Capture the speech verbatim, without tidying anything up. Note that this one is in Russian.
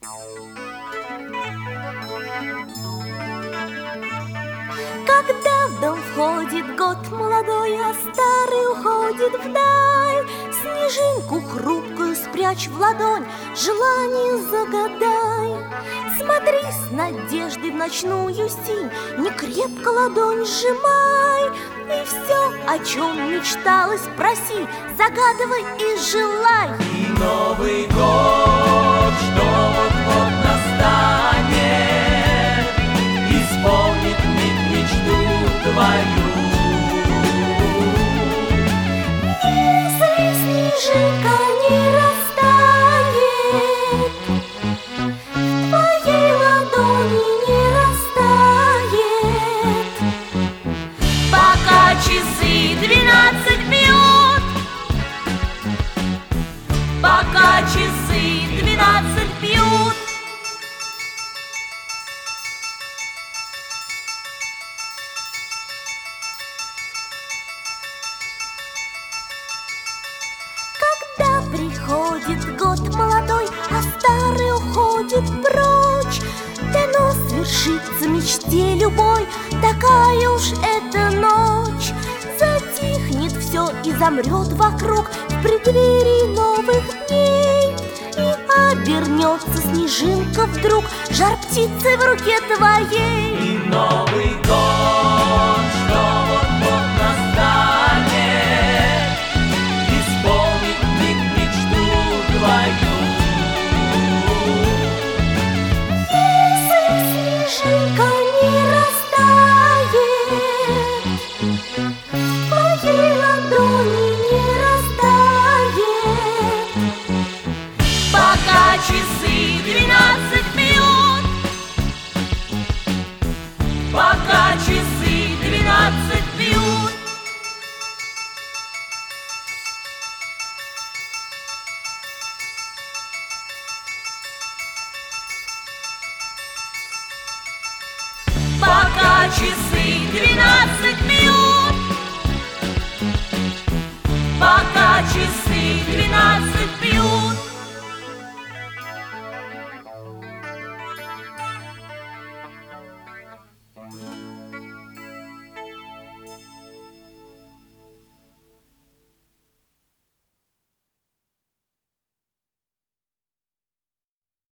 Когда в дом входит год молодой, а старый уходит вдаль, снежинку хрупкую спрячь в ладонь, желание загадай. Смотри с надеждой в ночную синь, не крепко ладонь сжимай, и все, о чем мечталось, проси, загадывай и желай. И Новый год, что вот-вот настанет, исполнит миг мечту твою. Если снежинка не растает, в твоей ладони не растает, Пока часы двенадцать бьют, пока часы двенадцать бьют. когда приходит год молодой, а старый уходит прочь, дано свершится мечте любой, такая уж эта ночь. Затихнет все и замрет вокруг в преддверии новых дней, и обернется снежинка вдруг жар птицы в руке твоей. И Новый год, что вот-вот настанет, исполнит миг мечту твою. Если снежинка не растает, в твоей ладони не растает, Пока часы двенадцать бьют, пока часы двенадцать бьют. Пока часы